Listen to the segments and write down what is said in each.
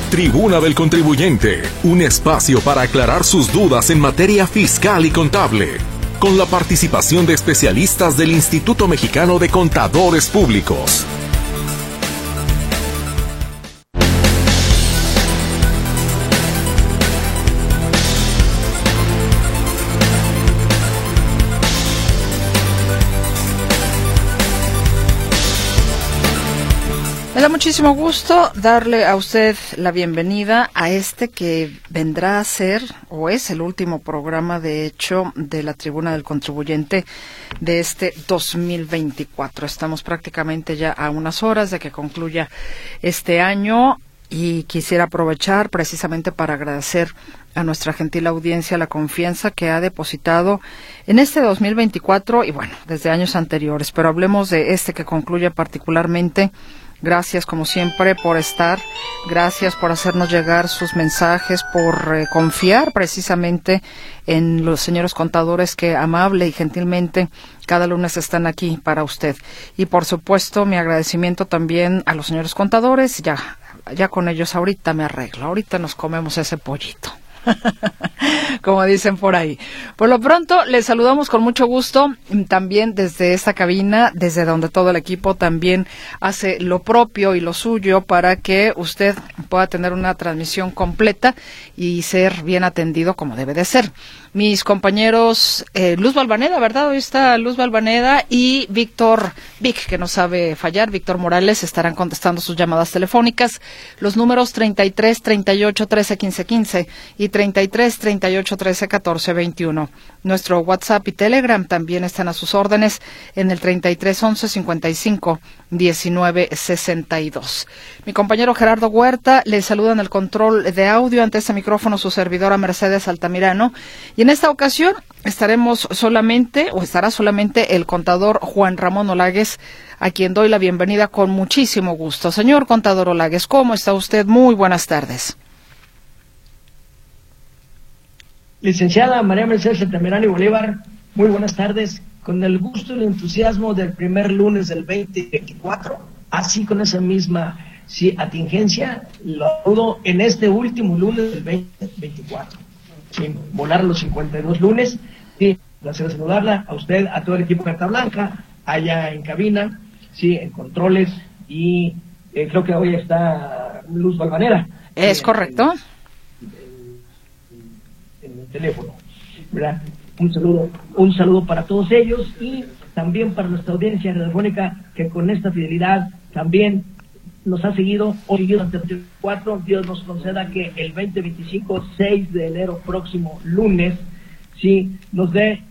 Tribuna del Contribuyente, un espacio para aclarar sus dudas en materia fiscal y contable, con la participación de especialistas del Instituto Mexicano de Contadores Públicos. Me da muchísimo gusto darle a usted la bienvenida a este que vendrá a ser, o es el último programa, de hecho, de la Tribuna del Contribuyente de este 2024. Estamos prácticamente ya a unas horas de que concluya este año y quisiera aprovechar precisamente para agradecer a nuestra gentil audiencia la confianza que ha depositado en este 2024 y bueno, desde años anteriores, pero hablemos de este que concluye particularmente. Gracias, como siempre, por estar. Gracias por hacernos llegar sus mensajes, por confiar precisamente en los señores contadores que amable y gentilmente cada lunes están aquí para usted. Y, por supuesto, mi agradecimiento también a los señores contadores. Ya con ellos ahorita me arreglo. Ahorita nos comemos ese pollito. Como dicen por ahí. Por lo pronto, les saludamos con mucho gusto, también desde esta cabina, desde donde todo el equipo también hace lo propio y lo suyo para que usted pueda tener una transmisión completa y ser bien atendido como debe de ser. Mis compañeros Luz Balvaneda, ¿verdad? Hoy está Luz Balvaneda y Víctor Vic, que no sabe fallar, Víctor Morales, estarán contestando sus llamadas telefónicas. Los números 33 38 13 15 15 y 33 38 13 14 21. Nuestro WhatsApp y Telegram también están a sus órdenes en el 33 11 55 19 62. Mi compañero Gerardo Huerta le saluda en el control de audio. Ante este micrófono su servidora Mercedes Altamirano. Y en esta ocasión estará solamente el contador Juan Ramón Olagues, a quien doy la bienvenida con muchísimo gusto. Señor contador Olagues, ¿cómo está usted? Muy buenas tardes. Licenciada María Mercedes Altamirano y Bolívar, muy buenas tardes. Con el gusto y el entusiasmo del primer lunes del 2024, así con esa misma atingencia, lo saludo en este último lunes del 2024. Sin volar los 52 lunes. Sí, placer saludarla a usted, a todo el equipo Carta Blanca, allá en cabina, en controles, y creo que hoy está Luz Balvanera. Es correcto. En el teléfono, ¿verdad? Un saludo para todos ellos y también para nuestra audiencia radiofónica que con esta fidelidad también nos ha seguido durante el 24. Dios nos conceda que el 2025, 6 de enero, próximo lunes, nos dé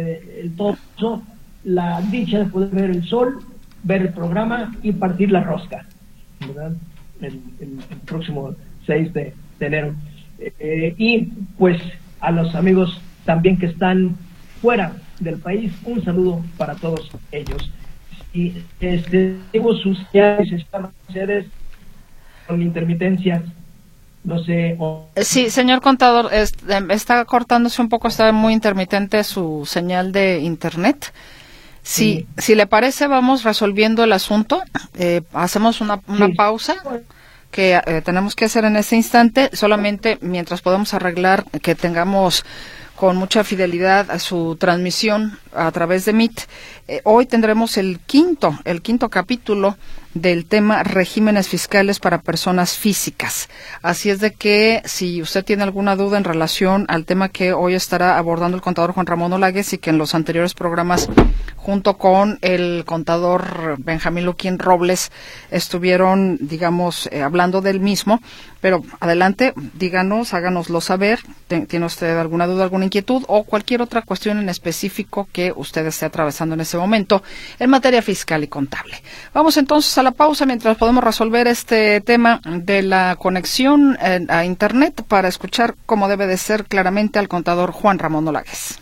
la dicha de poder ver el sol, ver el programa y partir la rosca, ¿verdad? El próximo 6 de enero. Y pues a los amigos también que están fuera del país, un saludo para todos ellos. Y digo sus sedes con intermitencias, no sé. Sí, señor contador, está cortándose un poco, está muy intermitente su señal de internet. Si le parece, vamos resolviendo el asunto. Hacemos una pausa que tenemos que hacer en este instante, solamente mientras podemos arreglar que tengamos con mucha fidelidad a su transmisión a través de Meet. Hoy tendremos el quinto capítulo del tema regímenes fiscales para personas físicas. Así es de que si usted tiene alguna duda en relación al tema que hoy estará abordando el contador Juan Ramón Olagues y que en los anteriores programas junto con el contador Benjamín Luquín Robles estuvieron, hablando del mismo, pero adelante, díganos, háganoslo saber. ¿Tiene usted alguna duda, alguna inquietud o cualquier otra cuestión en específico que usted esté atravesando en ese momento en materia fiscal y contable? Vamos entonces a la pausa mientras podemos resolver este tema de la conexión a Internet para escuchar cómo debe de ser claramente al contador Juan Ramón Olagues.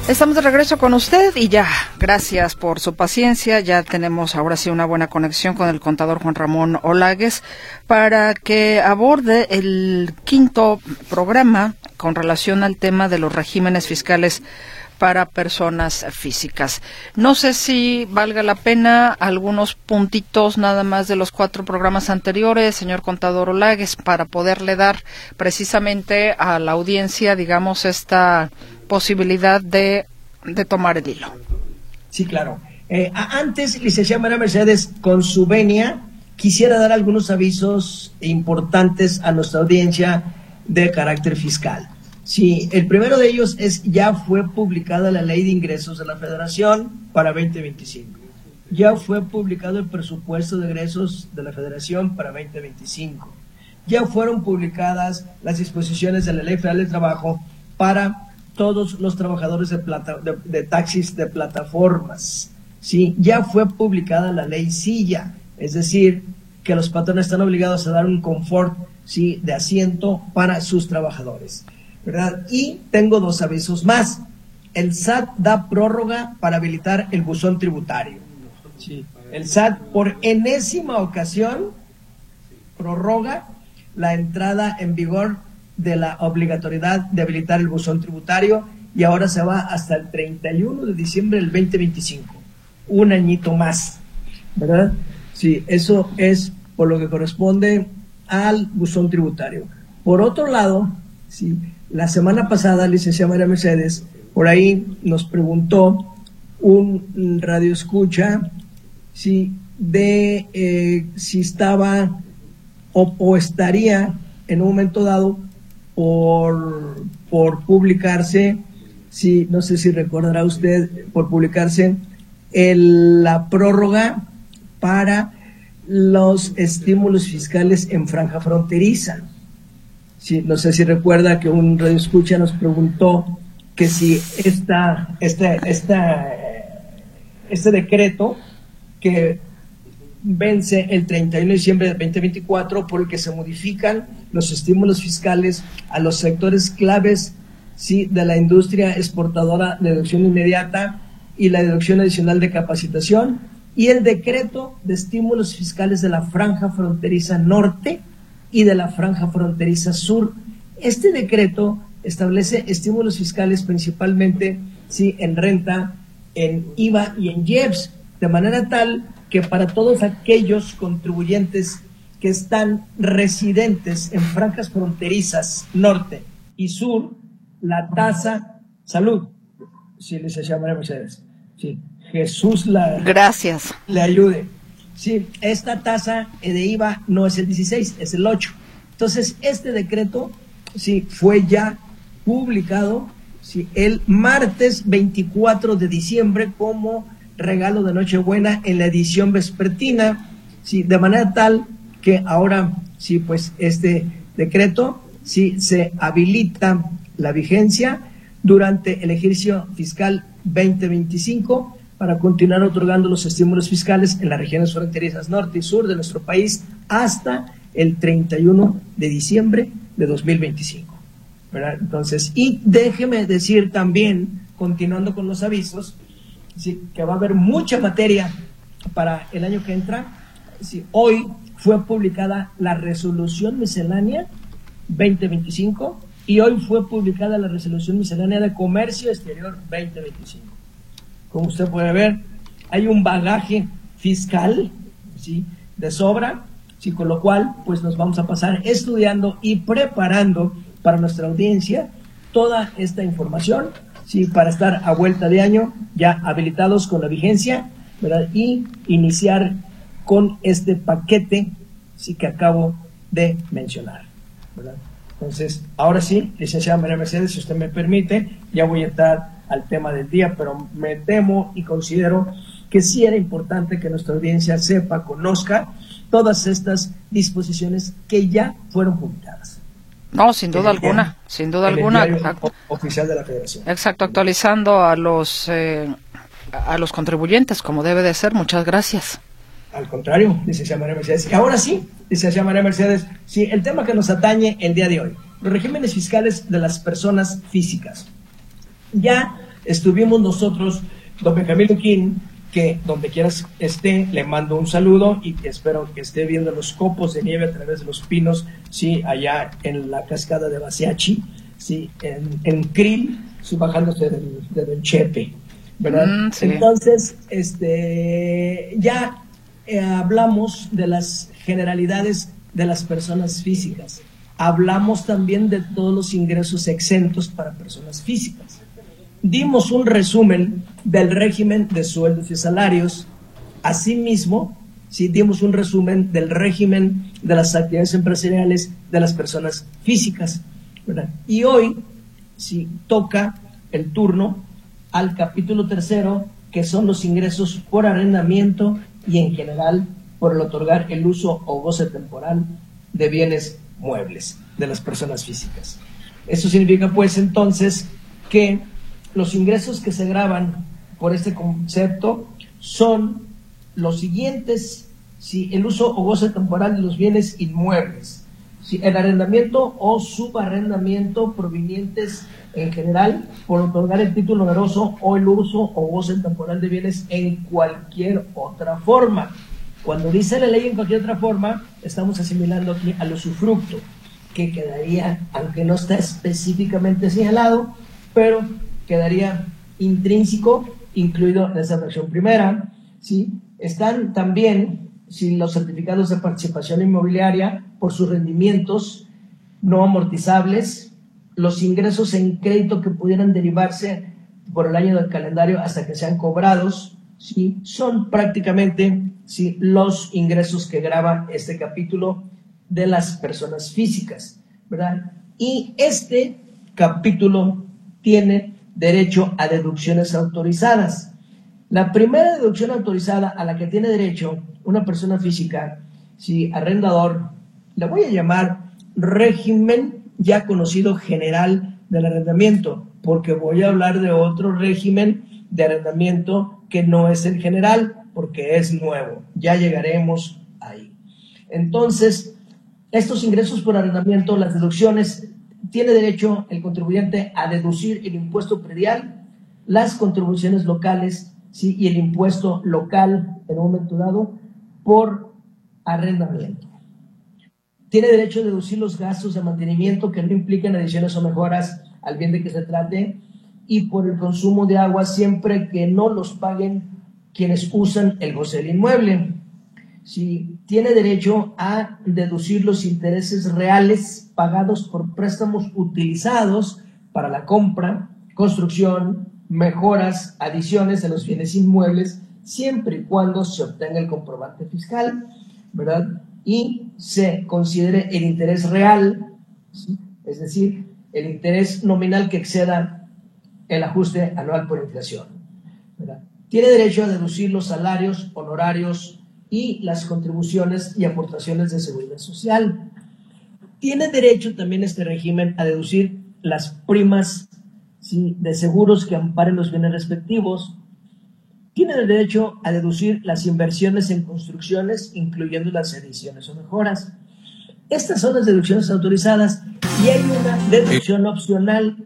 Estamos de regreso con usted y ya, gracias por su paciencia. Ya tenemos ahora sí una buena conexión con el contador Juan Ramón Olagues para que aborde el quinto programa con relación al tema de los regímenes fiscales para personas físicas. No sé si valga la pena algunos puntitos nada más de los 4 programas anteriores, señor contador Olagues, para poderle dar precisamente a la audiencia, digamos, esta posibilidad de tomar el hilo. Sí, claro. Antes, licenciada María Mercedes, con su venia, quisiera dar algunos avisos importantes a nuestra audiencia de carácter fiscal. Sí, el primero de ellos es: ya fue publicada la Ley de Ingresos de la Federación para 2025. Ya fue publicado el presupuesto de egresos de la Federación para 2025. Ya fueron publicadas las disposiciones de la Ley Federal del Trabajo para todos los trabajadores de taxis de plataformas. Sí, ya fue publicada la Ley Silla, es decir, que los patrones están obligados a dar un confort, sí, de asiento para sus trabajadores, ¿verdad? Y tengo 2 avisos más. El SAT da prórroga para habilitar el buzón tributario. Sí. El SAT, por enésima ocasión, prorroga la entrada en vigor de la obligatoriedad de habilitar el buzón tributario, y ahora se va hasta el 31 de diciembre del 2025. Un añito más, ¿verdad? Sí, eso es por lo que corresponde al buzón tributario. Por otro lado, sí, la semana pasada, licenciada María Mercedes, por ahí nos preguntó un radioescucha, sí, de si estaba o estaría en un momento dado por publicarse, sí, no sé si recordará usted, por publicarse la prórroga para los estímulos fiscales en franja fronteriza. Sí, no sé si recuerda que un radioescucha nos preguntó que si este decreto que vence el 31 de diciembre de 2024, por el que se modifican los estímulos fiscales a los sectores claves, sí, de la industria exportadora, de deducción inmediata y la deducción adicional de capacitación, y el decreto de estímulos fiscales de la franja fronteriza norte y de la franja fronteriza sur. Este decreto establece estímulos fiscales principalmente, sí, en renta, en IVA y en IEPS, de manera tal que para todos aquellos contribuyentes que están residentes en franjas fronterizas norte y sur, la tasa, salud, sí, licenciada María Mercedes, sí, Jesús gracias, le ayude. Sí, esta tasa de IVA no es el 16, es el 8. Entonces, este decreto, sí, fue ya publicado, sí, el martes 24 de diciembre como regalo de Nochebuena en la edición vespertina, sí, de manera tal que ahora, sí, pues este decreto, sí, se habilita la vigencia durante el ejercicio fiscal 2025 para continuar otorgando los estímulos fiscales en las regiones fronterizas norte y sur de nuestro país hasta el 31 de diciembre de 2025, ¿verdad? Entonces, y déjeme decir también, continuando con los avisos, sí, que va a haber mucha materia para el año que entra. Sí, hoy fue publicada la resolución miscelánea 2025 y hoy fue publicada la resolución miscelánea de comercio exterior 2025. Como usted puede ver, hay un bagaje fiscal, ¿sí?, de sobra, ¿sí?, con lo cual pues nos vamos a pasar estudiando y preparando para nuestra audiencia toda esta información, sí, para estar a vuelta de año ya habilitados con la vigencia, ¿verdad?, y iniciar con este paquete, sí, que acabo de mencionar, ¿verdad? Entonces, ahora sí, licenciada María Mercedes, si usted me permite, ya voy a entrar al tema del día, pero me temo y considero que sí era importante que nuestra audiencia sepa, conozca todas estas disposiciones que ya fueron publicadas. No, sin duda alguna, sin duda alguna. El diario oficial de la Federación. Exacto, actualizando a los contribuyentes, como debe de ser. Muchas gracias. Al contrario, licenciada María Mercedes. Y ahora sí, licenciada María Mercedes, sí, el tema que nos atañe el día de hoy, los regímenes fiscales de las personas físicas. Ya estuvimos nosotros, don Benjamín Luquín, que donde quieras esté, le mando un saludo y espero que esté viendo los copos de nieve a través de los pinos, sí, allá en la cascada de Basiachi, sí, en Krill, sí, bajándose del Chepe, ¿verdad? Sí. Entonces, ya hablamos de las generalidades de las personas físicas. Hablamos también de todos los ingresos exentos para personas físicas. Dimos un resumen del régimen de sueldos y salarios. Asimismo, sí, dimos un resumen del régimen de las actividades empresariales de las personas físicas, ¿verdad? Y hoy, sí, toca el turno al capítulo 3, que son los ingresos por arrendamiento y en general por el otorgar el uso o goce temporal de bienes muebles de las personas físicas. Eso significa, pues, entonces, que los ingresos que se graban por este concepto son los siguientes: si el uso o goce temporal de los bienes inmuebles, si el arrendamiento o subarrendamiento provenientes en general por otorgar el título oneroso o el uso o goce temporal de bienes en cualquier otra forma. Cuando dice la ley en cualquier otra forma, estamos asimilando aquí al usufructo, que quedaría, aunque no está específicamente señalado, pero quedaría intrínseco, incluido en esa versión primera, ¿sí? Están también, ¿sí?, los certificados de participación inmobiliaria por sus rendimientos no amortizables, los ingresos en crédito que pudieran derivarse por el año del calendario hasta que sean cobrados, ¿sí? Son prácticamente, ¿sí?, los ingresos que graba este capítulo de las personas físicas, ¿verdad? Y este capítulo tiene derecho a deducciones autorizadas. La primera deducción autorizada a la que tiene derecho una persona física, si arrendador, le voy a llamar régimen ya conocido general del arrendamiento, porque voy a hablar de otro régimen de arrendamiento que no es el general, porque es nuevo. Ya llegaremos ahí. Entonces, estos ingresos por arrendamiento, las deducciones, tiene derecho el contribuyente a deducir el impuesto predial, las contribuciones locales, ¿sí?, y el impuesto local en un momento dado por arrendamiento. Tiene derecho a deducir los gastos de mantenimiento que no impliquen adiciones o mejoras al bien de que se trate y por el consumo de agua siempre que no los paguen quienes usan el goce del inmueble. Sí, tiene derecho a deducir los intereses reales pagados por préstamos utilizados para la compra, construcción, mejoras, adiciones de los bienes inmuebles, siempre y cuando se obtenga el comprobante fiscal, ¿verdad? Y se considere el interés real, ¿sí?, es decir, el interés nominal que exceda el ajuste anual por inflación, ¿verdad? Tiene derecho a deducir los salarios, honorarios y las contribuciones y aportaciones de seguridad social. Tiene derecho también este régimen a deducir las primas, ¿sí?, de seguros que amparen los bienes respectivos. Tiene el derecho a deducir las inversiones en construcciones, incluyendo las adiciones o mejoras. Estas son las deducciones autorizadas y hay una deducción opcional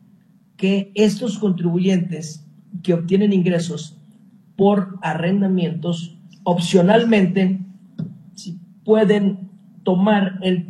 que estos contribuyentes que obtienen ingresos por arrendamientos opcionalmente, ¿sí?, pueden tomar el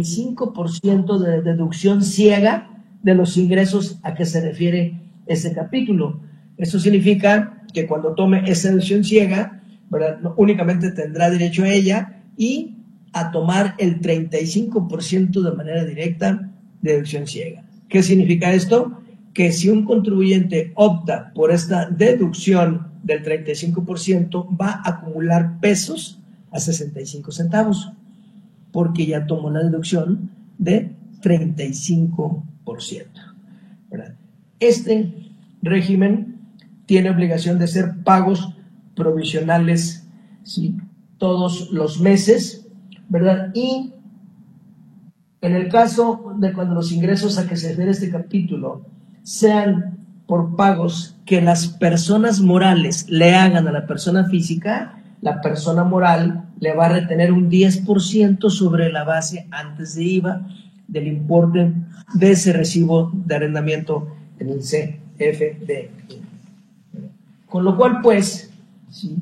35% de deducción ciega de los ingresos a que se refiere este capítulo. Eso significa que cuando tome esa deducción ciega, ¿verdad?, no únicamente tendrá derecho a ella y a tomar el 35% de manera directa de deducción ciega. ¿Qué significa esto? Que si un contribuyente opta por esta deducción del 35%, va a acumular pesos a 65 centavos, porque ya tomó la deducción de 35%, ¿verdad? Este régimen tiene obligación de ser pagos provisionales, ¿sí?, todos los meses, ¿verdad? Y en el caso de cuando los ingresos a que se refiere este capítulo sean por pagos que las personas morales le hagan a la persona física, la persona moral le va a retener un 10% sobre la base antes de IVA del importe de ese recibo de arrendamiento en el FDI. Con lo cual, pues, ¿sí?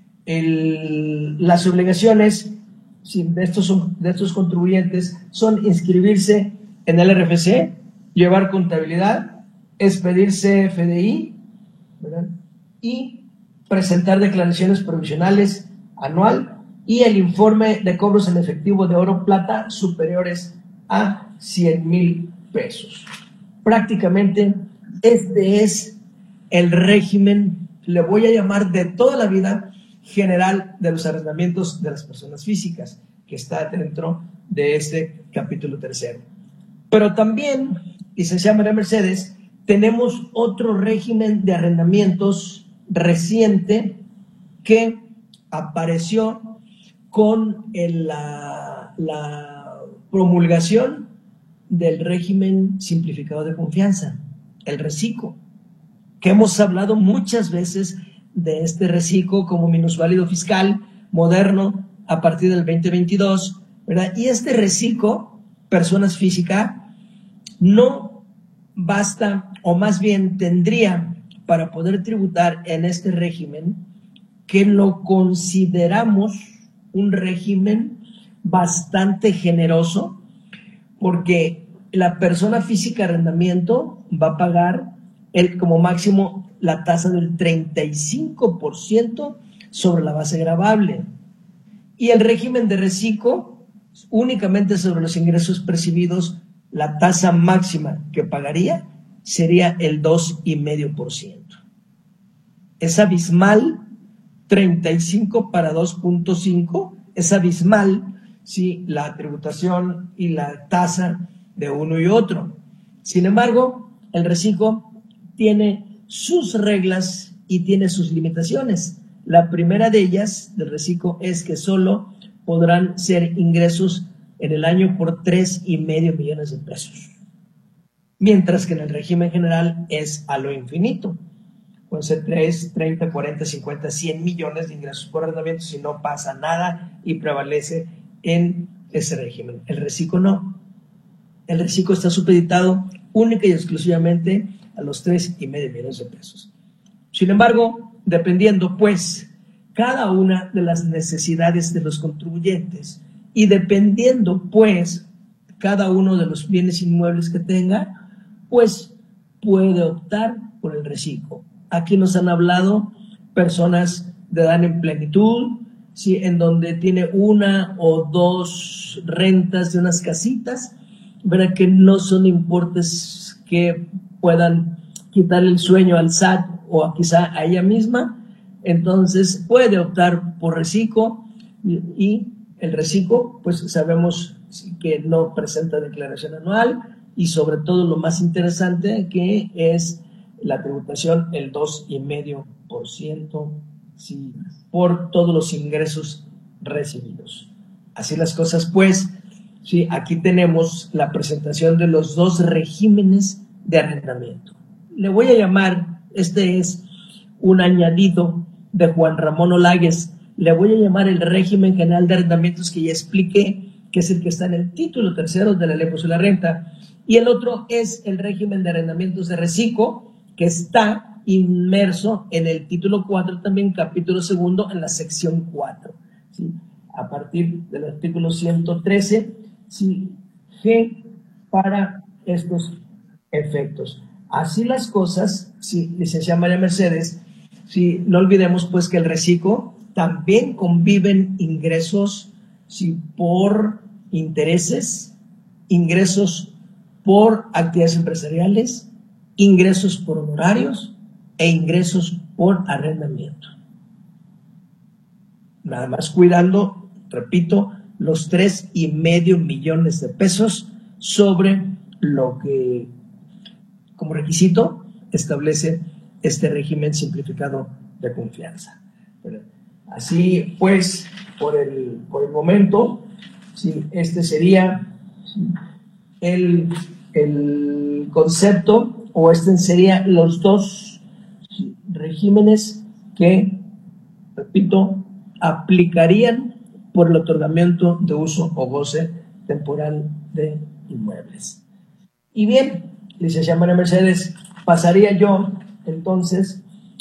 Las obligaciones, ¿sí?, de estos contribuyentes son inscribirse en el RFC, llevar contabilidad, expedirse FDI, ¿verdad?, y presentar declaraciones provisionales anual y el informe de cobros en efectivo de oro plata superiores a 100,000 pesos. Prácticamente este es el régimen, le voy a llamar de toda la vida, general de los arrendamientos de las personas físicas, que está dentro de este capítulo tercero. Pero también, licenciada María Mercedes, tenemos otro régimen de arrendamientos reciente que apareció con la promulgación del régimen simplificado de confianza, el RECICO, que hemos hablado muchas veces de este RECICO como minusválido fiscal moderno a partir del 2022, ¿verdad? Y este RECICO, personas físicas, no basta, o más bien tendría para poder tributar en este régimen, que lo consideramos un régimen bastante generoso, porque la persona física arrendamiento va a pagar como máximo la tasa del 35% sobre la base gravable, y el régimen de RECICO únicamente sobre los ingresos percibidos, la tasa máxima que pagaría sería el 2,5%. Es abismal, 35 para 2,5, es abismal, sí, la tributación y la tasa de uno y otro. Sin embargo, el RECICO tiene sus reglas y tiene sus limitaciones. La primera de ellas del RECICO es que solo podrán ser ingresos en el año por 3,5 millones de pesos, mientras que en el régimen general es a lo infinito. Pueden ser 3, 30, 40, 50, 100 millones de ingresos por arrendamiento si no pasa nada y prevalece en ese régimen. El RECICO no. El RECICO está supeditado única y exclusivamente a los 3,5 millones de pesos. Sin embargo, dependiendo pues cada una de las necesidades de los contribuyentes y dependiendo pues cada uno de los bienes inmuebles que tenga, pues puede optar por el RECICO. Aquí nos han hablado personas de edad en plenitud, ¿sí?, en donde tiene una o dos rentas de unas casitas, ¿verdad?, que no son importes que puedan quitarle el sueño al SAT o quizá a ella misma. Entonces puede optar por RECICO y el RECICO pues sabemos que no presenta declaración anual y sobre todo lo más interesante que es la tributación, el 2,5%, sí, por todos los ingresos recibidos. Así las cosas pues, sí, aquí tenemos la presentación de los dos regímenes de arrendamiento. Le voy a llamar, este es un añadido de Juan Ramón Olagues, le voy a llamar el régimen general de arrendamientos que ya expliqué, que es el que está en el título tercero de la Ley de Impuesto a la Renta, y el otro es el régimen de arrendamientos de RECICO, que está inmerso en el título 4, también capítulo segundo, en la sección 4, ¿sí?, a partir del artículo 113, ¿sí?, G para estos efectos. Así las cosas, sí, licenciada María Mercedes, sí, no olvidemos pues que el RECICO también conviven ingresos, sí, por intereses, ingresos por actividades empresariales, ingresos por honorarios e ingresos por arrendamiento. Nada más cuidando, repito, los 3,5 millones de pesos sobre lo que como requisito establece este régimen simplificado de confianza. Así pues, por el momento, sí, este sería, sí, el concepto, o este serían los dos, sí, regímenes que, repito, aplicarían por el otorgamiento de uso o goce temporal de inmuebles. Y bien, licenciada María Mercedes, pasaría yo entonces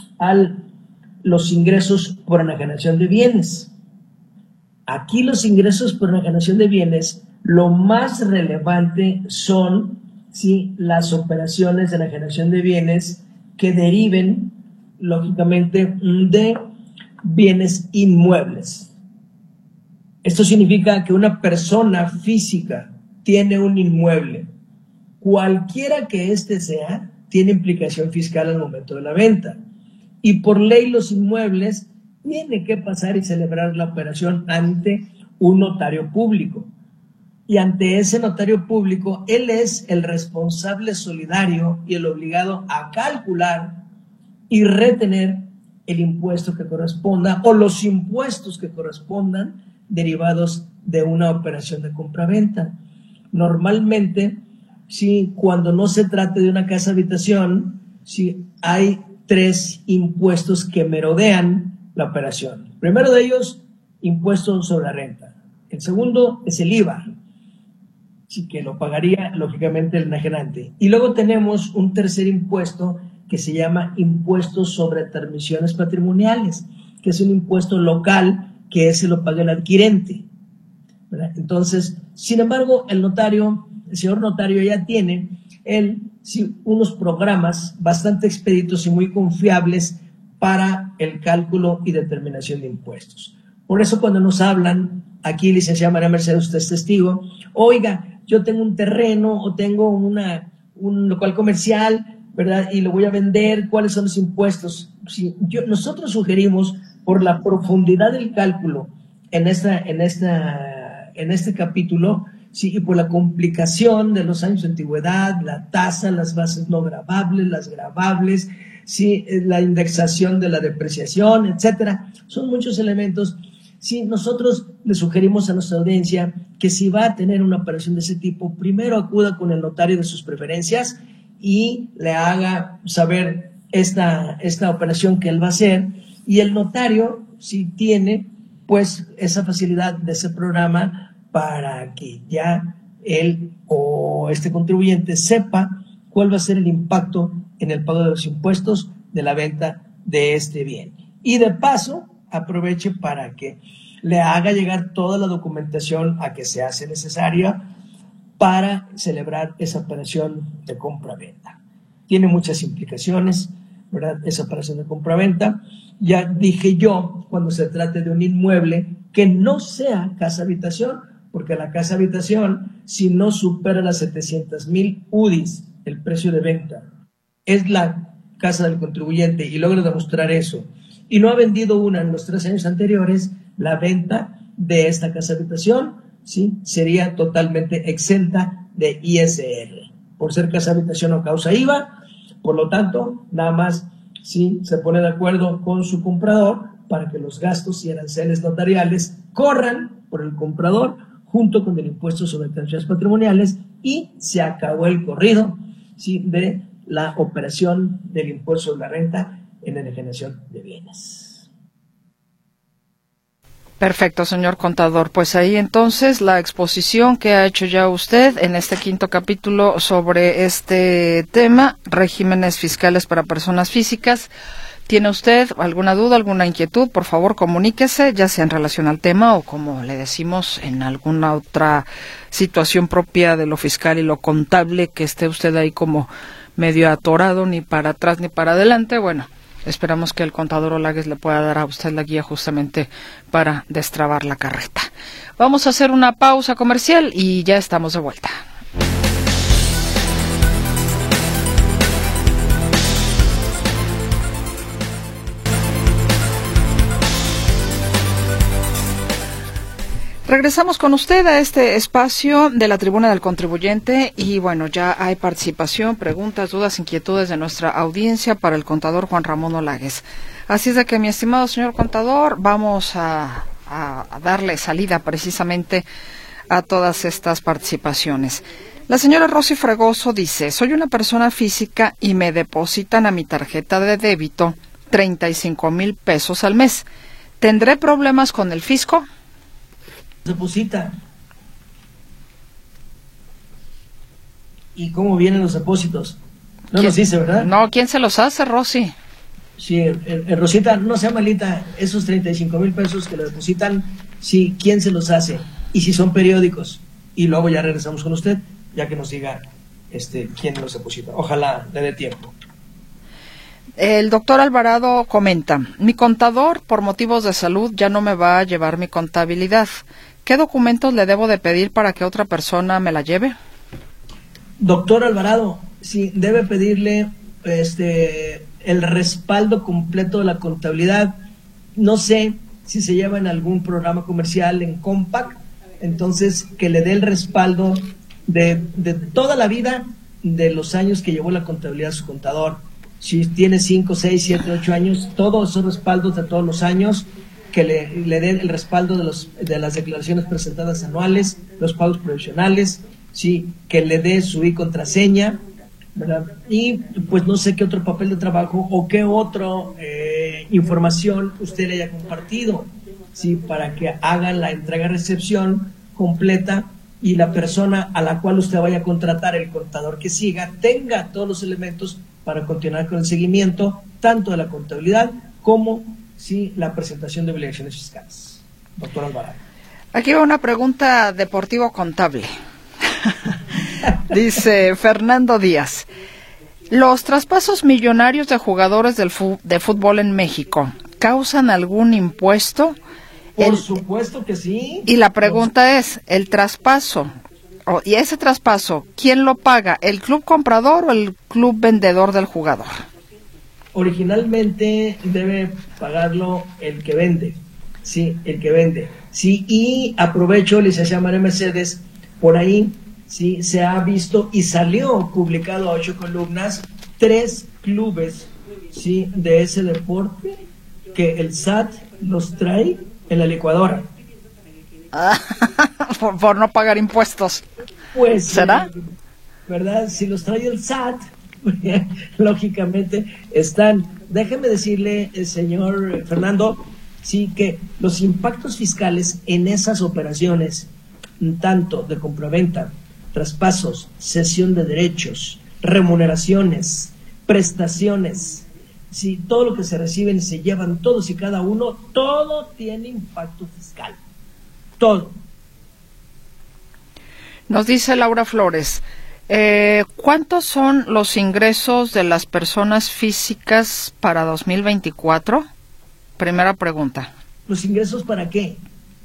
los ingresos por enajenación de bienes. Aquí los ingresos por enajenación de bienes, lo más relevante son las operaciones de enajenación de bienes que deriven, lógicamente, de bienes inmuebles. Esto significa que una persona física tiene un inmueble, cualquiera que éste sea, tiene implicación fiscal al momento de la venta. Y por ley los inmuebles tiene que pasar y celebrar la operación ante un notario público. Y ante ese notario público, él es el responsable solidario y el obligado a calcular y retener el impuesto que corresponda o los impuestos que correspondan derivados de una operación de compraventa. Normalmente, cuando no se trate de una casa-habitación, hay 3 impuestos que merodean la operación. El primero de ellos, impuesto sobre la renta. El segundo es el IVA, que lo pagaría lógicamente el enajenante. Y luego tenemos un tercer impuesto que se llama impuesto sobre transmisiones patrimoniales, que es un impuesto local que ese lo paga el adquirente, ¿verdad? Entonces, sin embargo, el señor notario ya tiene unos programas bastante expeditos y muy confiables para el cálculo y determinación de impuestos. Por eso cuando nos hablan, aquí licenciada María Mercedes, usted es testigo, oiga, yo tengo un terreno o tengo un local comercial, ¿verdad? Y lo voy a vender, ¿cuáles son los impuestos? Nosotros sugerimos, por la profundidad del cálculo en este capítulo, y por la complicación de los años de antigüedad, la tasa, las bases no gravables, las gravables, la indexación de la depreciación, etcétera. Son muchos elementos. Nosotros le sugerimos a nuestra audiencia que si va a tener una operación de ese tipo, primero acuda con el notario de sus preferencias y le haga saber esta operación que él va a hacer, y el notario tiene pues esa facilidad de ese programa para que ya él o este contribuyente sepa cuál va a ser el impacto en el pago de los impuestos de la venta de este bien. Y de paso, aproveche para que le haga llegar toda la documentación a que se hace necesaria para celebrar esa operación de compra-venta. Tiene muchas implicaciones, ¿verdad? Esa operación de compra-venta. Ya dije yo, cuando se trate de un inmueble que no sea casa-habitación, porque la casa-habitación, si no supera las 700,000 UDIs, el precio de venta, es la casa del contribuyente y logra demostrar eso, y no ha vendido una en los 3 años anteriores, la venta de esta casa-habitación sería totalmente exenta de ISR, por ser casa-habitación o causa IVA. Por lo tanto, nada más se pone de acuerdo con su comprador para que los gastos y aranceles notariales corran por el comprador junto con el impuesto sobre transmisiones patrimoniales, y se acabó el corrido de la operación del impuesto sobre la renta en la enajenación de bienes. Perfecto, señor contador. Pues ahí entonces la exposición que ha hecho ya usted en este 5º capítulo sobre este tema, regímenes fiscales para personas físicas. ¿Tiene usted alguna duda, alguna inquietud? Por favor, comuníquese, ya sea en relación al tema o, como le decimos, en alguna otra situación propia de lo fiscal y lo contable, que esté usted ahí como medio atorado, ni para atrás ni para adelante. Bueno, esperamos que el contador Olagues le pueda dar a usted la guía justamente para destrabar la carreta. Vamos a hacer una pausa comercial y ya estamos de vuelta. Regresamos con usted a este espacio de la Tribuna del Contribuyente y bueno, ya hay participación, preguntas, dudas, inquietudes de nuestra audiencia para el contador Juan Ramón Olagues. Así es de que, mi estimado señor contador, vamos a darle salida precisamente a todas estas participaciones. La señora Rosy Fregoso dice: soy una persona física y me depositan a mi tarjeta de débito 35,000 pesos al mes. ¿Tendré problemas con el fisco? Deposita. ¿Y cómo vienen los depósitos? No nos dice, ¿verdad? No, ¿quién se los hace, Rosy? Sí, Rosita, no sea malita, esos 35,000 pesos que le depositan, sí, ¿quién se los hace? Y si son periódicos. Y luego ya regresamos con usted, ya que nos diga quién los deposita. Ojalá le dé tiempo. El doctor Alvarado comenta, mi contador por motivos de salud ya no me va a llevar mi contabilidad. ¿Qué documentos le debo de pedir para que otra persona me la lleve? Doctor Alvarado, sí, debe pedirle el respaldo completo de la contabilidad. No sé si se lleva en algún programa comercial en Compaq, entonces que le dé el respaldo de toda la vida de los años que llevó la contabilidad a su contador. Si tiene 5, 6, 7, 8 años, todos esos respaldos de todos los años, que le dé el respaldo de las declaraciones presentadas anuales, los pagos provisionales, sí, que le dé su contraseña, ¿verdad? Y pues no sé qué otro papel de trabajo o qué otra información usted le haya compartido, sí, para que hagan la entrega-recepción completa y la persona a la cual usted vaya a contratar, el contador que siga, tenga todos los elementos para continuar con el seguimiento tanto de la contabilidad como sí la presentación de obligaciones fiscales. Doctor Alvarado. Aquí va una pregunta deportivo-contable. Dice Fernando Díaz, ¿los traspasos millonarios de jugadores de fútbol en México causan algún impuesto? Por supuesto que sí. Y la pregunta es, el traspaso, y ese traspaso, ¿quién lo paga? ¿El club comprador o el club vendedor del jugador? Originalmente debe pagarlo el que vende, sí, el que vende. Sí, y aprovecho, licenciada María Mercedes, por ahí sí se ha visto y salió publicado a 8 columnas 3 clubes sí de ese deporte que el SAT los trae en la licuadora. Por no pagar impuestos. Pues ¿será? ¿Verdad? Si los trae el SAT, lógicamente están. Déjeme decirle, señor Fernando, sí, que los impactos fiscales en esas operaciones, tanto de compraventa, traspasos, cesión de derechos, remuneraciones, prestaciones, sí, todo lo que se reciben y se llevan todos y cada uno, todo tiene impacto fiscal. Todo. Nos dice Laura Flores, ¿cuántos son los ingresos de las personas físicas para 2024? Primera pregunta. ¿Los ingresos para qué?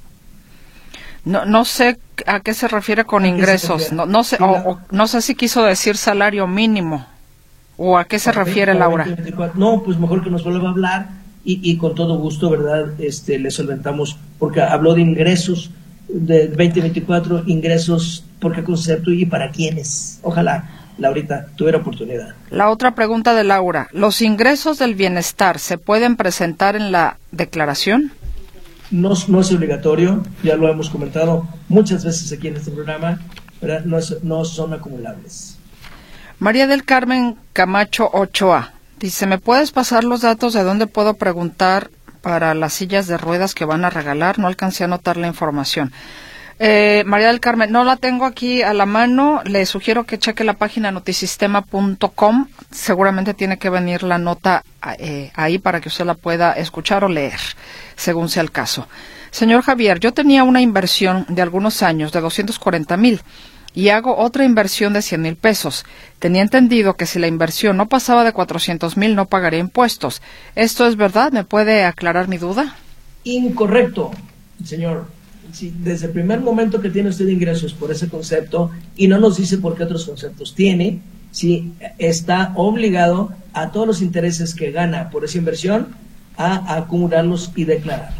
No sé a qué se refiere con ingresos. No sé, no sé si quiso decir salario mínimo o a qué se refiere, Laura. 2024. No, pues mejor que nos vuelva a hablar y con todo gusto, ¿verdad? Le solventamos, porque habló de ingresos de 2024, ingresos, ¿por qué concepto y para quiénes? Ojalá Laurita tuviera oportunidad. La otra pregunta de Laura, ¿los ingresos del bienestar se pueden presentar en la declaración? No es obligatorio, ya lo hemos comentado muchas veces aquí en este programa, ¿verdad? No son acumulables. María del Carmen Camacho Ochoa dice, ¿me puedes pasar los datos de dónde puedo preguntar para las sillas de ruedas que van a regalar? No alcancé a anotar la información. María del Carmen, no la tengo aquí a la mano, le sugiero que cheque la página notisistema.com, seguramente tiene que venir la nota ahí para que usted la pueda escuchar o leer, según sea el caso. Señor Javier, yo tenía una inversión de algunos años de 240,000 y hago otra inversión de 100,000 pesos. Tenía entendido que si la inversión no pasaba de 400,000 no pagaría impuestos. ¿Esto es verdad? ¿Me puede aclarar mi duda? Incorrecto, señor. Sí, desde el primer momento que tiene usted ingresos por ese concepto y no nos dice por qué otros conceptos tiene, sí, está obligado a todos los intereses que gana por esa inversión a acumularlos y declararlos.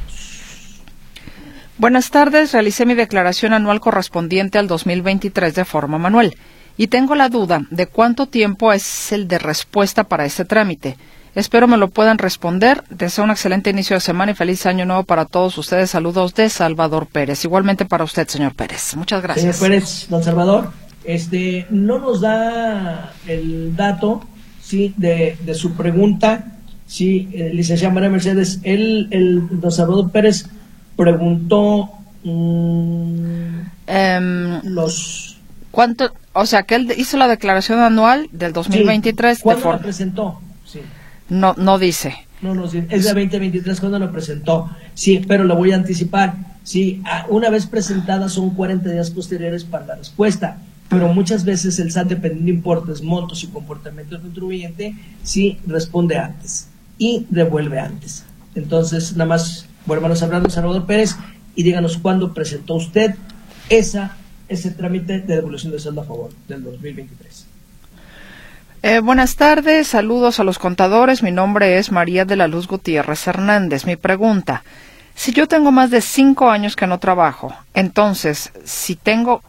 Buenas tardes, realicé mi declaración anual correspondiente al 2023 de forma manual y tengo la duda de cuánto tiempo es el de respuesta para este trámite. Espero me lo puedan responder. Deseo un excelente inicio de semana y feliz año nuevo para todos ustedes. Saludos de Salvador Pérez. Igualmente para usted, señor Pérez. Muchas gracias. Señor Pérez, don Salvador, no nos da el dato, sí, de su pregunta. Sí, licenciada María Mercedes, el don Salvador Pérez preguntó ¿Cuánto? O sea, que él hizo la declaración anual del 2023. Sí. ¿Cuándo la presentó? Sí. No dice. No, sí, es de 2023 cuando lo presentó. Sí, pero lo voy a anticipar. Sí, una vez presentada son 40 días posteriores para la respuesta. Pero muchas veces el SAT, dependiendo de importes, montos y comportamiento del contribuyente, sí responde antes y devuelve antes. Entonces, nada más vuélvanos a hablar de Salvador Pérez y díganos cuándo presentó usted ese trámite de devolución de saldo a favor del 2023. Buenas tardes, saludos a los contadores. Mi nombre es María de la Luz Gutiérrez Hernández. Mi pregunta: si yo tengo más de 5 años que no trabajo, entonces, si tengo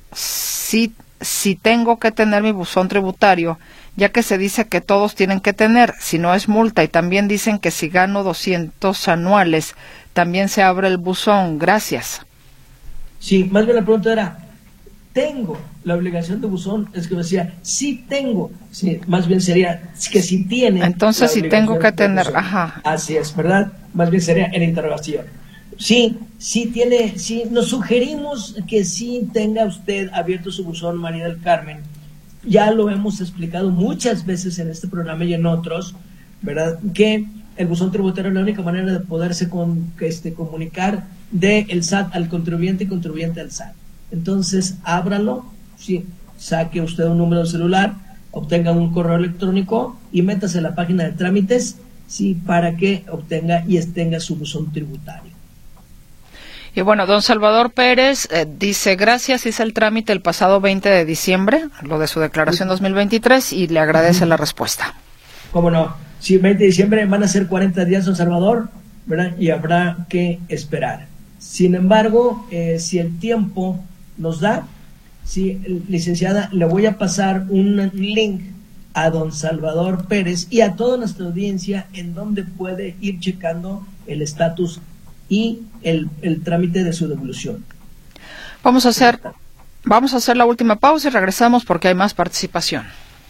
que tener mi buzón tributario, ya que se dice que todos tienen que tener, si no es multa, y también dicen que si gano 200 anuales, también se abre el buzón. Gracias. Sí, más bien la pregunta era, ¿tengo la obligación de buzón? Es que me decía, sí tengo. Sí, más bien sería que si tiene. Entonces, si tengo que tener, ajá. Así es, ¿verdad? Más bien sería en interrogación. Sí tiene, sí, nos sugerimos que sí tenga usted abierto su buzón, María del Carmen. Ya lo hemos explicado muchas veces en este programa y en otros, ¿verdad? Que el buzón tributario es la única manera de poderse comunicar del SAT al contribuyente y contribuyente al SAT. Entonces, ábralo, sí, saque usted un número de celular, obtenga un correo electrónico y métase a la página de trámites, sí, para que obtenga y tenga su buzón tributario. Y bueno, don Salvador Pérez dice, gracias, hice el trámite el pasado 20 de diciembre, lo de su declaración 2023, y le agradece la respuesta. ¿Cómo no? Sí, 20 de diciembre van a ser 40 días, don Salvador, ¿verdad? Y habrá que esperar. Sin embargo, si el tiempo nos da, sí, licenciada, le voy a pasar un link a don Salvador Pérez y a toda nuestra audiencia en donde puede ir checando el estatus y el trámite de su devolución. Vamos a hacer la última pausa y regresamos porque hay más participación.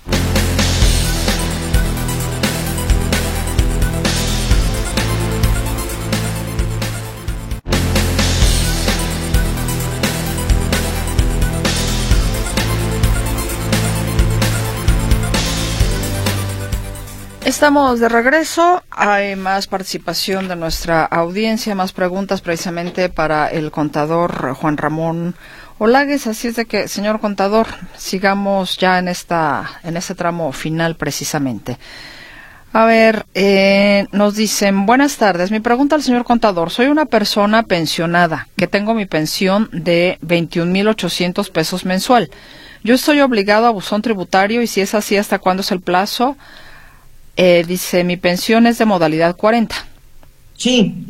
Estamos de regreso, hay más participación de nuestra audiencia, más preguntas precisamente para el contador Juan Ramón Olagues, así es de que, señor contador, sigamos ya en este tramo final precisamente. A ver, nos dicen, buenas tardes, mi pregunta al señor contador, soy una persona pensionada que tengo mi pensión de 21,800 pesos mensual. Yo estoy obligado a buzón tributario y si es así, ¿hasta cuándo es el plazo? Dice, mi pensión es de modalidad 40. Sí,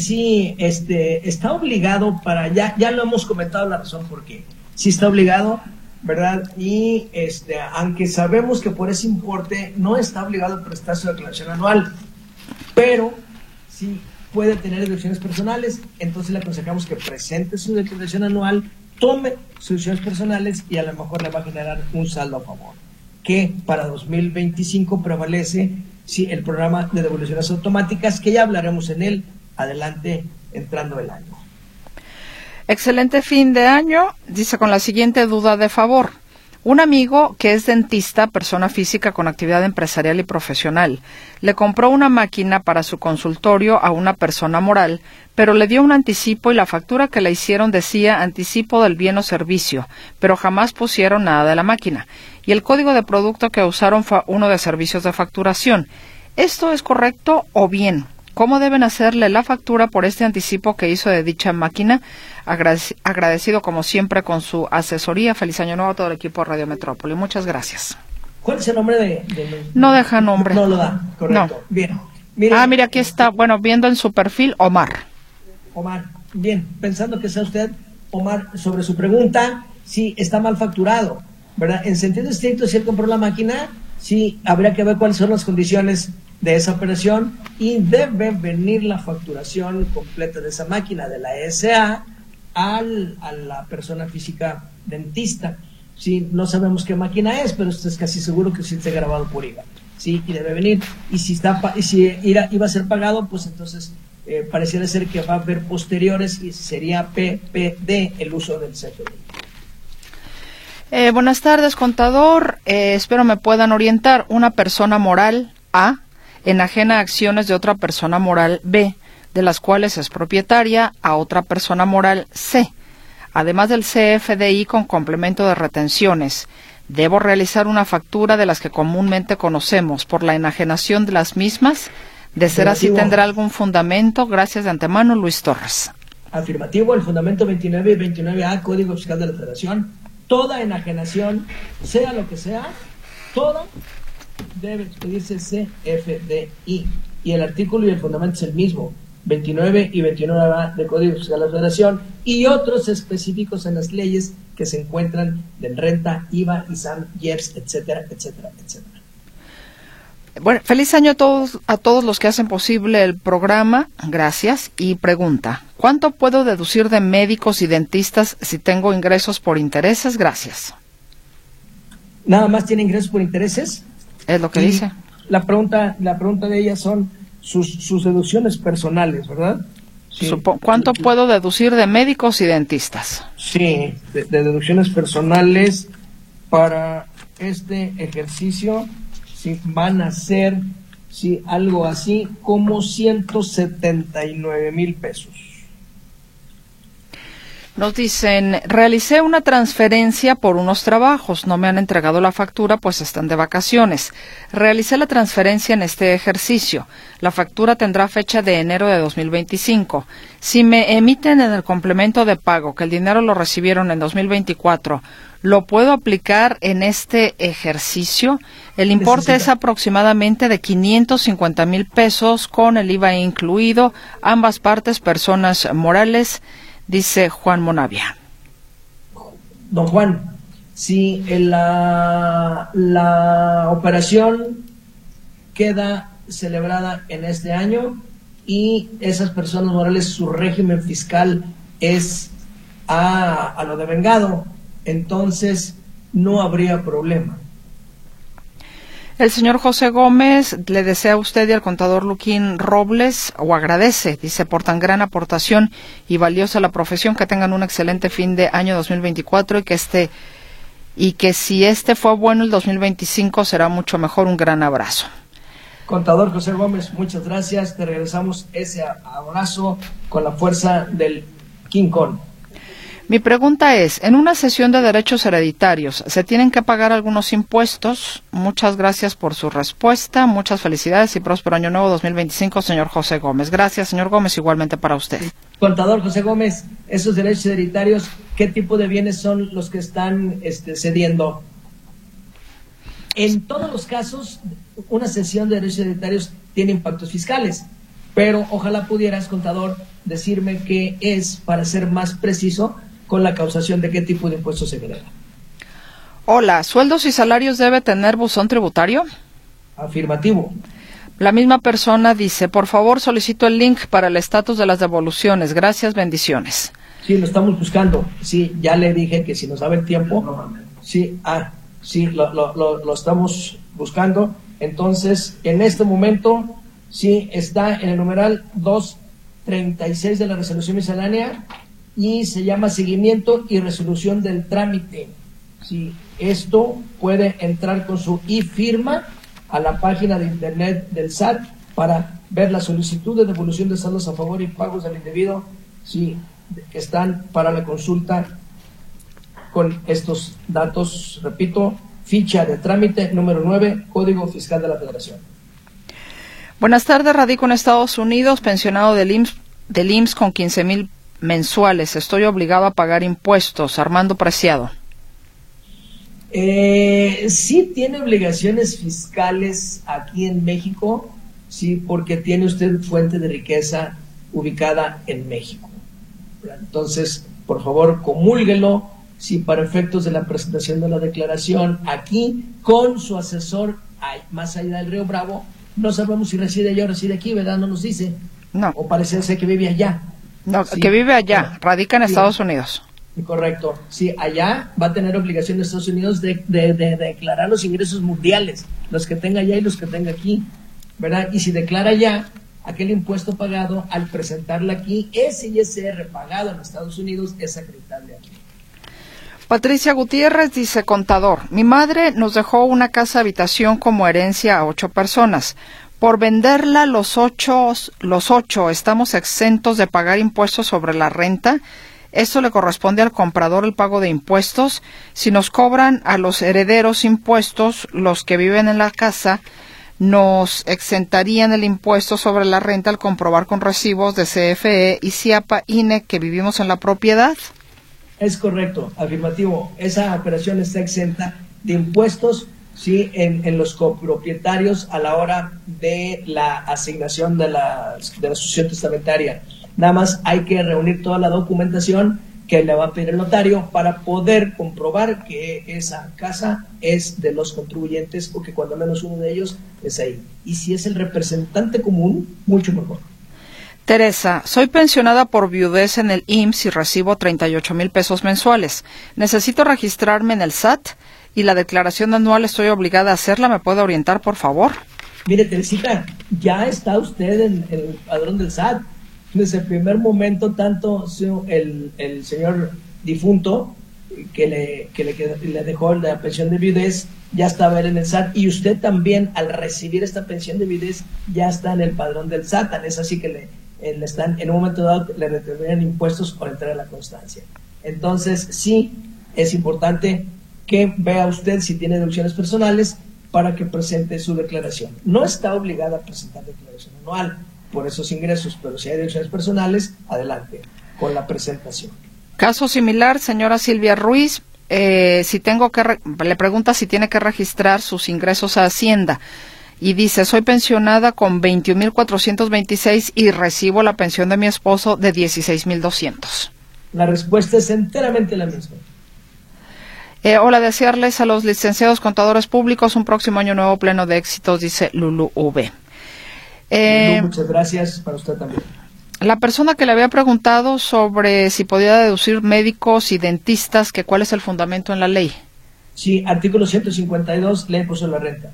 está obligado para, ya lo hemos comentado la razón por qué. Sí está obligado, ¿verdad? Y aunque sabemos que por ese importe no está obligado a prestar su declaración anual, pero sí puede tener deducciones personales, entonces le aconsejamos que presente su declaración anual, tome sus deducciones personales y a lo mejor le va a generar un saldo a favor. Que para 2025 prevalece el programa de devoluciones automáticas, que ya hablaremos en él adelante entrando el año. Excelente fin de año, dice con la siguiente duda de favor. Un amigo que es dentista, persona física con actividad empresarial y profesional, le compró una máquina para su consultorio a una persona moral, pero le dio un anticipo y la factura que le hicieron decía anticipo del bien o servicio, pero jamás pusieron nada de la máquina. Y el código de producto que usaron fue uno de servicios de facturación. ¿Esto es correcto o bien? ¿Cómo deben hacerle la factura por este anticipo que hizo de dicha máquina? Agradecido como siempre con su asesoría. Feliz año nuevo a todo el equipo de Radio Metrópoli. Muchas gracias. ¿Cuál es el nombre No deja nombre. No lo da, correcto. No. Bien. Mira, aquí está, bueno, viendo en su perfil, Omar. Omar, bien, pensando que sea usted, Omar, sobre su pregunta, sí, está mal facturado, ¿verdad? En sentido estricto, si él compró la máquina, sí, habría que ver cuáles son las condiciones de esa operación y debe venir la facturación completa de esa máquina, de la SA a la persona física dentista. Sí, no sabemos qué máquina es, pero esto es casi seguro que sí esté grabado por IVA. Sí, y debe venir. Y si iba a ser pagado, pues entonces pareciera ser que va a haber posteriores y sería PPD el uso del CFDI. Buenas tardes, contador. Espero me puedan orientar. Una persona moral A enajena acciones de otra persona moral B, de las cuales es propietaria, a otra persona moral C, además del CFDI con complemento de retenciones. ¿Debo realizar una factura de las que comúnmente conocemos por la enajenación de las mismas? De ser así, ¿tendrá algún fundamento? Gracias de antemano, Luis Torres. Afirmativo, el fundamento 29 y 29A, Código Fiscal de la Federación. Toda enajenación, sea lo que sea, toda debe expedirse CFDI. Y el artículo y el fundamento es el mismo, 29 y 29A del Código Fiscal de la Federación, y otros específicos en las leyes que se encuentran de renta, IVA, ISAM, IEPS, etcétera, etcétera, etcétera. Bueno, feliz año a todos los que hacen posible el programa. Gracias. Y pregunta, ¿cuánto puedo deducir de médicos y dentistas si tengo ingresos por intereses? Gracias. ¿Nada más tiene ingresos por intereses? Es lo que dice. La pregunta de ella son sus deducciones personales, ¿verdad? Sí. ¿Cuánto puedo deducir de médicos y dentistas? Sí, de deducciones personales para este ejercicio. Sí, van a ser algo así como 179,000 pesos. Nos dicen, realicé una transferencia por unos trabajos, no me han entregado la factura pues están de vacaciones. Realicé la transferencia en este ejercicio. La factura tendrá fecha de enero de 2025. Si me emiten en el complemento de pago que el dinero lo recibieron en 2024, ¿lo puedo aplicar en este ejercicio? El importe es aproximadamente de 550,000 pesos con el IVA incluido, ambas partes personas morales, dice Juan Monavia. Don Juan, si la operación queda celebrada en este año y esas personas morales, su régimen fiscal es a lo devengado, entonces no habría problema. El señor José Gómez le desea a usted y al contador Luquín Robles, o agradece, dice, por tan gran aportación y valiosa la profesión, que tengan un excelente fin de año 2024 y que si este fue bueno el 2025 será mucho mejor. Un gran abrazo. Contador José Gómez, muchas gracias. Te regresamos ese abrazo con la fuerza del King Kong. Mi pregunta es, en una sesión de derechos hereditarios, ¿se tienen que pagar algunos impuestos? Muchas gracias por su respuesta. Muchas felicidades y próspero año nuevo 2025, señor José Gómez. Gracias, señor Gómez, igualmente para usted. Contador José Gómez, esos derechos hereditarios, ¿qué tipo de bienes son los que están cediendo? En todos los casos, una sesión de derechos hereditarios tiene impactos fiscales, pero ojalá pudieras, contador, decirme qué es, para ser más preciso, con la causación de qué tipo de impuestos se genera. Hola, ¿sueldos y salarios debe tener buzón tributario? Afirmativo. La misma persona dice, por favor solicito el link para el estatus de las devoluciones. Gracias, bendiciones. Sí, lo estamos buscando. Sí, ya le dije que si nos daba el tiempo. Sí, lo estamos buscando. Entonces, en este momento, sí, está en el numeral 236 de la resolución miscelánea, y se llama seguimiento y resolución del trámite. Sí, esto puede entrar con su e-firma a la página de internet del SAT para ver la solicitud de devolución de saldos a favor y pagos del indebido, sí, que están para la consulta con estos datos. Repito, ficha de trámite número 9, Código Fiscal de la Federación. Buenas tardes, radico en Estados Unidos, pensionado del IMSS con 15,000 mensuales. Estoy obligado a pagar impuestos. Armando Preciado. Sí tiene obligaciones fiscales aquí en México, sí, porque tiene usted fuente de riqueza ubicada en México. Entonces, por favor, comúlguelo, sí, para efectos de la presentación de la declaración aquí con su asesor más allá del Río Bravo. No sabemos si reside allá o reside aquí, ¿verdad? No nos dice. No. O parece ser que vive allá. No, sí, que vive allá, radica en Estados Unidos. Correcto. Sí, allá va a tener obligación de Estados Unidos de declarar los ingresos mundiales, los que tenga allá y los que tenga aquí, ¿verdad? Y si declara allá, aquel impuesto pagado, al presentarla aquí, ese ISR pagado en Estados Unidos es acreditable aquí. Patricia Gutiérrez dice, contador, mi madre nos dejó una casa habitación como herencia a 8 personas. Por venderla los ocho estamos exentos de pagar impuestos sobre la renta. Esto le corresponde al comprador el pago de impuestos. Si nos cobran a los herederos impuestos, los que viven en la casa nos exentarían el impuesto sobre la renta al comprobar con recibos de CFE y CIAPA INE que vivimos en la propiedad. Es correcto, afirmativo. Esa operación está exenta de impuestos, sí, en los copropietarios a la hora de la asignación de la sucesión testamentaria. Nada más hay que reunir toda la documentación que le va a pedir el notario para poder comprobar que esa casa es de los contribuyentes o que cuando menos uno de ellos es ahí. Y si es el representante común, mucho mejor. Teresa, soy pensionada por viudez en el IMSS y recibo 38,000 pesos mensuales. Necesito registrarme en el SAT y la declaración anual estoy obligada a hacerla. ¿Me puede orientar, por favor? Mire, Teresita, ya está usted en el padrón del SAT. Desde el primer momento, tanto el señor difunto que le dejó la pensión de viudez ya estaba en el SAT, y usted también al recibir esta pensión de viudez ya está en el padrón del SAT. Es así que le están, en un momento dado le determinan impuestos por entrar a la constancia. Entonces sí es importante que vea usted si tiene deducciones personales para que presente su declaración. No está obligada a presentar declaración anual por esos ingresos, pero si hay deducciones personales, adelante con la presentación. Caso similar, señora Silvia Ruiz, le pregunta si tiene que registrar sus ingresos a Hacienda y dice, soy pensionada con 21,426 y recibo la pensión de mi esposo de 16,200. La respuesta es enteramente la misma. Hola, desearles a los licenciados contadores públicos un próximo año nuevo pleno de éxitos, dice Lulu V. Muchas gracias, para usted también. La persona que le había preguntado sobre si podía deducir médicos y dentistas, que cuál es el fundamento en la ley. Sí, artículo 152, ley de impuesto a la renta.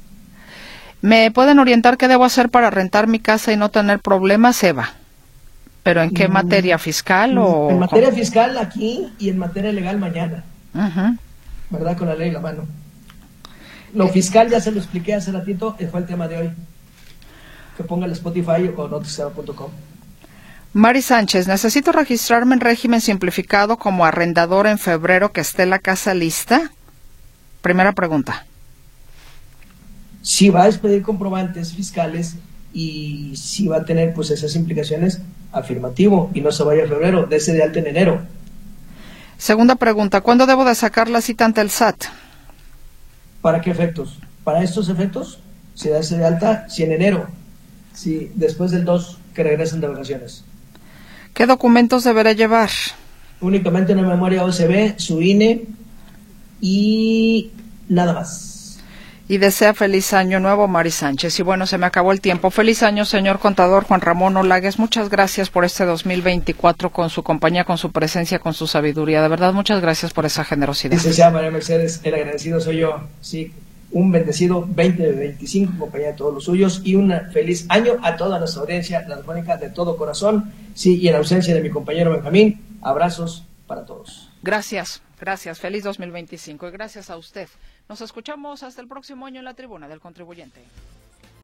¿Me pueden orientar qué debo hacer para rentar mi casa y no tener problemas, Eva? ¿Pero en qué materia fiscal o...? En materia fiscal aquí y en materia legal mañana. ¿Verdad? Con la ley en la mano. Lo fiscal ya se lo expliqué hace ratito, fue el tema de hoy. Que ponga el Spotify o noticiero.com. Mari Sánchez, necesito registrarme en régimen simplificado como arrendador en febrero que esté la casa lista. Primera pregunta. Si va a expedir comprobantes fiscales y si va a tener pues esas implicaciones, afirmativo, y no se vaya a febrero, dése de alta en enero. Segunda pregunta, ¿cuándo debo de sacar la cita ante el SAT? ¿Para qué efectos? Para estos efectos, se da de alta si en enero, si después del 2 que regresen de vacaciones. ¿Qué documentos deberé llevar? Únicamente una memoria OCB, su INE y nada más. Y desea feliz año nuevo, Mari Sánchez. Y bueno, se me acabó el tiempo. Feliz año, señor contador Juan Ramón Olagues. Muchas gracias por este 2024 con su compañía, con su presencia, con su sabiduría. De verdad, muchas gracias por esa generosidad. Licenciada María Mercedes, el agradecido soy yo. Sí, un bendecido 2025 en compañía de todos los suyos y un feliz año a toda nuestra audiencia radiofónica de todo corazón. Sí, y en ausencia de mi compañero Benjamín, abrazos para todos. Gracias, gracias. Feliz 2025 y gracias a usted. Nos escuchamos hasta el próximo año en la Tribuna del Contribuyente.